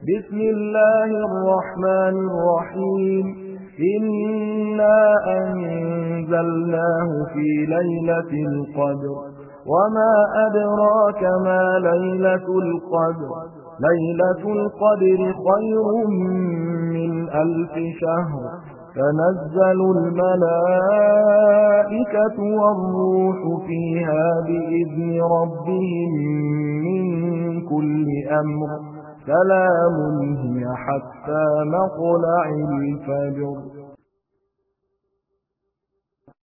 بسم الله الرحمن الرحيم إنا أنزلناه في ليلة القدر وما أدراك ما ليلة القدر ليلة القدر خير من 1000 شهر تنزل الملائكة والروح فيها بإذن ربهم من كل أمر سلام هي حتى مطلع الفجر.